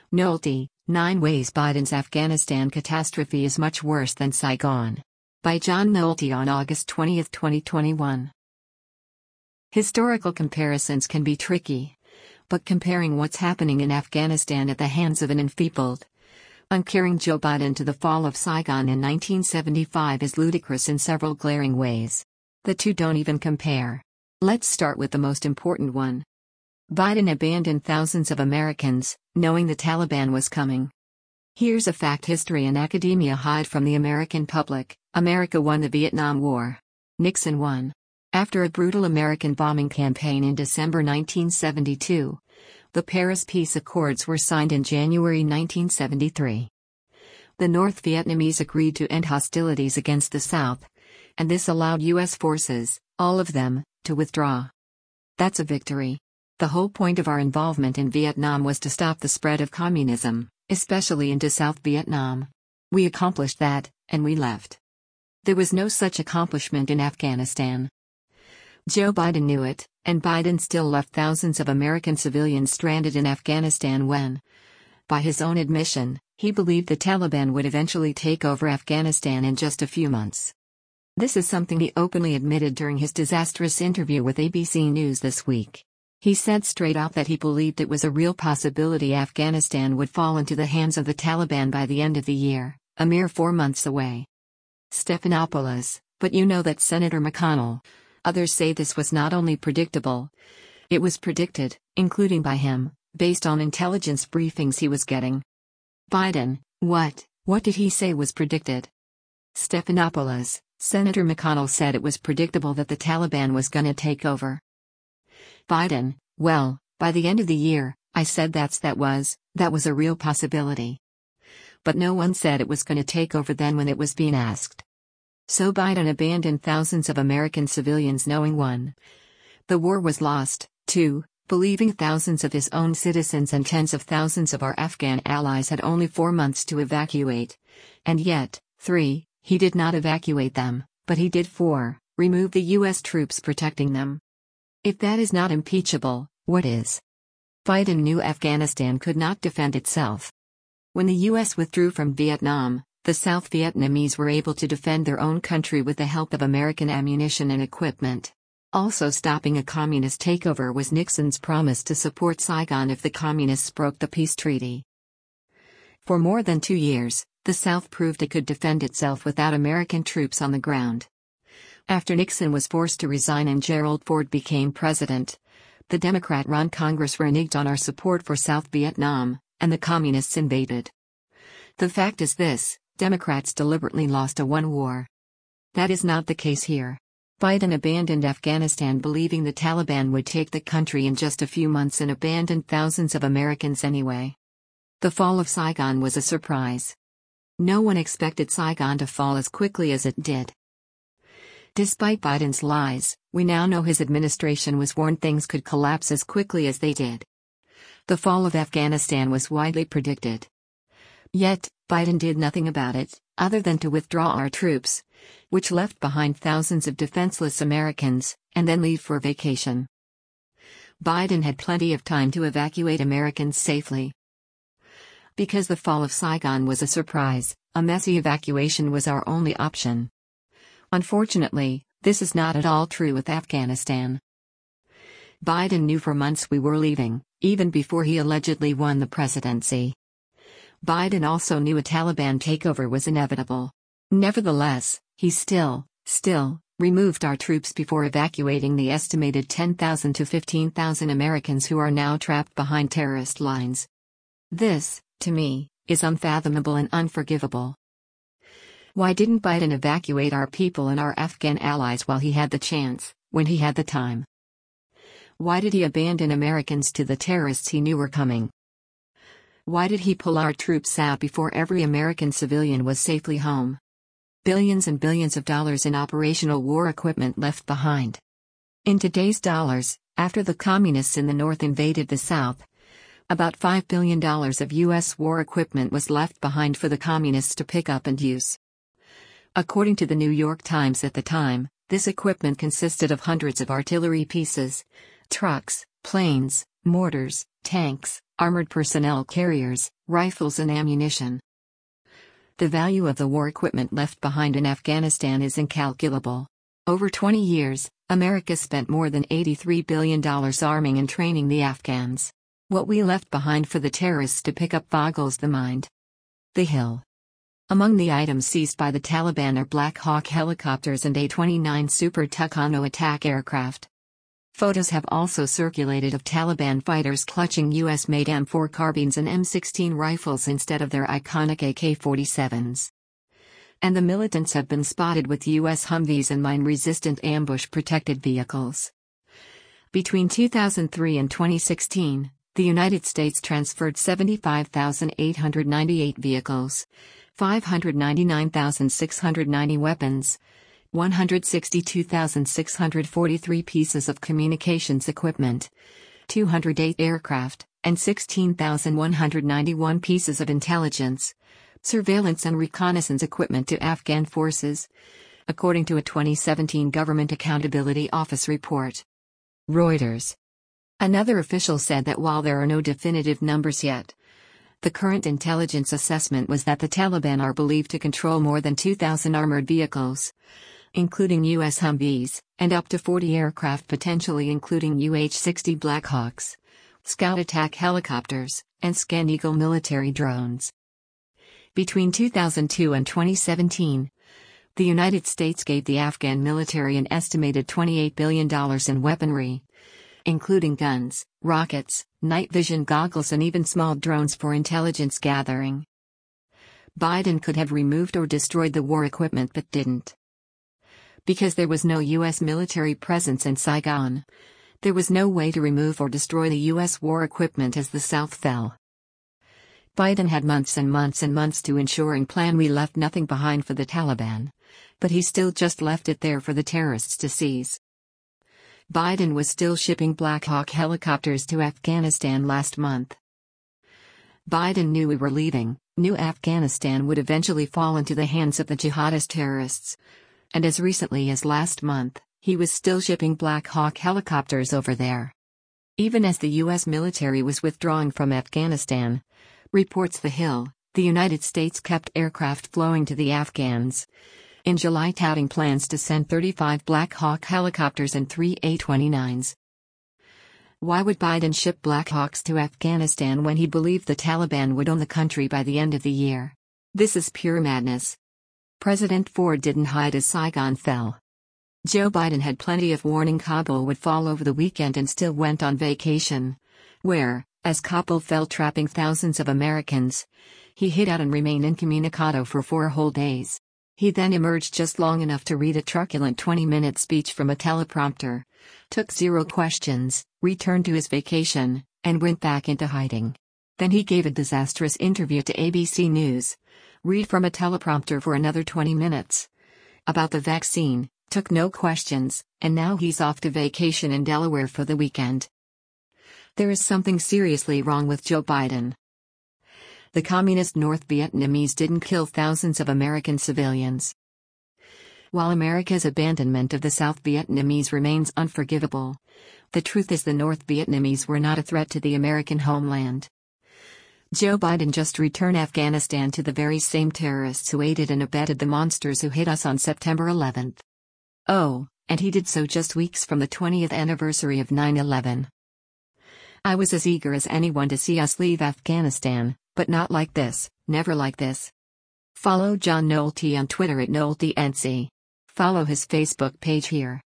Nolte, 9 Ways Biden's Afghanistan Catastrophe is Much Worse Than Saigon. By John Nolte on August 20, 2021. Historical comparisons can be tricky, but comparing what's happening in Afghanistan at the hands of an enfeebled, uncaring Joe Biden to the fall of Saigon in 1975 is ludicrous in several glaring ways. The two don't even compare. Let's start with the most important one. Biden abandoned thousands of Americans, knowing the Taliban was coming. Here's a fact history and academia hide from the American public. America won the Vietnam War. Nixon won. After a brutal American bombing campaign in December 1972, the Paris Peace Accords were signed in January 1973. The North Vietnamese agreed to end hostilities against the South, and this allowed U.S. forces, all of them, to withdraw. That's a victory. The whole point of our involvement in Vietnam was to stop the spread of communism, especially into South Vietnam. We accomplished that, and we left. There was no such accomplishment in Afghanistan. Joe Biden knew it, and Biden still left thousands of American civilians stranded in Afghanistan when, by his own admission, he believed the Taliban would eventually take over Afghanistan in just a few months. This is something he openly admitted during his disastrous interview with ABC News this week. He said straight up that he believed it was a real possibility Afghanistan would fall into the hands of the Taliban by the end of the year, a mere 4 months away. Stephanopoulos, but you know that Senator McConnell. Others say this was not only predictable, it was predicted, including by him, based on intelligence briefings he was getting. Biden, what did he say was predicted? Stephanopoulos, Senator McConnell said it was predictable that the Taliban was gonna take over. Biden, well, by the end of the year, I said that was a real possibility. But no one said it was gonna take over then when it was being asked. So Biden abandoned thousands of American civilians knowing 1. The war was lost, 2. Believing thousands of his own citizens and tens of thousands of our Afghan allies had only 4 months to evacuate. And yet, 3. He did not evacuate them, but he did 4. Remove the U.S. troops protecting them. If that is not impeachable, what is? Biden knew Afghanistan could not defend itself. When the U.S. withdrew from Vietnam, the South Vietnamese were able to defend their own country with the help of American ammunition and equipment. Also stopping a communist takeover was Nixon's promise to support Saigon if the communists broke the peace treaty. For more than 2 years, the South proved it could defend itself without American troops on the ground. After Nixon was forced to resign and Gerald Ford became president, the Democrat-run Congress reneged on our support for South Vietnam, and the communists invaded. The fact is this: Democrats deliberately lost a war. That is not the case here. Biden abandoned Afghanistan believing the Taliban would take the country in just a few months and abandoned thousands of Americans anyway. The fall of Saigon was a surprise. No one expected Saigon to fall as quickly as it did. Despite Biden's lies, we now know his administration was warned things could collapse as quickly as they did. The fall of Afghanistan was widely predicted. Yet, Biden did nothing about it, other than to withdraw our troops, which left behind thousands of defenseless Americans, and then leave for vacation. Biden had plenty of time to evacuate Americans safely. Because the fall of Saigon was a surprise, a messy evacuation was our only option. Unfortunately, this is not at all true with Afghanistan. Biden knew for months we were leaving, even before he allegedly won the presidency. Biden also knew a Taliban takeover was inevitable. Nevertheless, he still removed our troops before evacuating the estimated 10,000 to 15,000 Americans who are now trapped behind terrorist lines. This, to me, is unfathomable and unforgivable. Why didn't Biden evacuate our people and our Afghan allies while he had the chance, when he had the time? Why did he abandon Americans to the terrorists he knew were coming? Why did he pull our troops out before every American civilian was safely home? Billions and billions of dollars in operational war equipment left behind. In today's dollars, after the communists in the North invaded the South, about $5 billion of U.S. war equipment was left behind for the communists to pick up and use. According to the New York Times at the time, this equipment consisted of hundreds of artillery pieces, trucks, planes, mortars, tanks, armored personnel carriers, rifles and ammunition. The value of the war equipment left behind in Afghanistan is incalculable. Over 20 years, America spent more than $83 billion arming and training the Afghans. What we left behind for the terrorists to pick up boggles the mind. The Hill. Among the items seized by the Taliban are Black Hawk helicopters and A-29 Super Tucano attack aircraft. Photos have also circulated of Taliban fighters clutching US-made M4 carbines and M16 rifles instead of their iconic AK-47s. And the militants have been spotted with US Humvees and mine-resistant ambush-protected vehicles. Between 2003 and 2016, the United States transferred 75,898 vehicles, 599,690 weapons, 162,643 pieces of communications equipment, 208 aircraft, and 16,191 pieces of intelligence, surveillance and reconnaissance equipment to Afghan forces, according to a 2017 Government Accountability Office report. Reuters. Another official said that while there are no definitive numbers yet, the current intelligence assessment was that the Taliban are believed to control more than 2,000 armored vehicles, including US Humvees, and up to 40 aircraft, potentially including UH-60 Black Hawks, Scout attack helicopters, and Scan Eagle military drones. Between 2002 and 2017, the United States gave the Afghan military an estimated $28 billion in weaponry, including guns, rockets, night vision goggles and even small drones for intelligence gathering. Biden could have removed or destroyed the war equipment but didn't. Because there was no U.S. military presence in Saigon, there was no way to remove or destroy the U.S. war equipment as the South fell. Biden had months and months and months to ensure and plan. We left nothing behind for the Taliban, but he still just left it there for the terrorists to seize. Biden was still shipping Black Hawk helicopters to Afghanistan last month. Biden knew we were leaving, knew Afghanistan would eventually fall into the hands of the jihadist terrorists. And as recently as last month, he was still shipping Black Hawk helicopters over there. Even as the U.S. military was withdrawing from Afghanistan, reports The Hill, the United States kept aircraft flowing to the Afghans. In July, touting plans to send 35 Black Hawk helicopters and 3 A-29s. Why would Biden ship Black Hawks to Afghanistan when he believed the Taliban would own the country by the end of the year? This is pure madness. President Ford didn't hide as Saigon fell. Joe Biden had plenty of warning Kabul would fall over the weekend and still went on vacation, where, as Kabul fell trapping thousands of Americans, he hid out and remained incommunicado for 4 whole days. He then emerged just long enough to read a truculent 20-minute speech from a teleprompter, took 0 questions, returned to his vacation, and went back into hiding. Then he gave a disastrous interview to ABC News, read from a teleprompter for another 20 minutes. About the vaccine, took no questions, and now he's off to vacation in Delaware for the weekend. There is something seriously wrong with Joe Biden. The communist North Vietnamese didn't kill thousands of American civilians. While America's abandonment of the South Vietnamese remains unforgivable, the truth is the North Vietnamese were not a threat to the American homeland. Joe Biden just returned Afghanistan to the very same terrorists who aided and abetted the monsters who hit us on September 11th. Oh, and he did so just weeks from the 20th anniversary of 9/11. I was as eager as anyone to see us leave Afghanistan, but not like this, never like this. Follow John Nolte on Twitter at NolteNC. Follow his Facebook page here.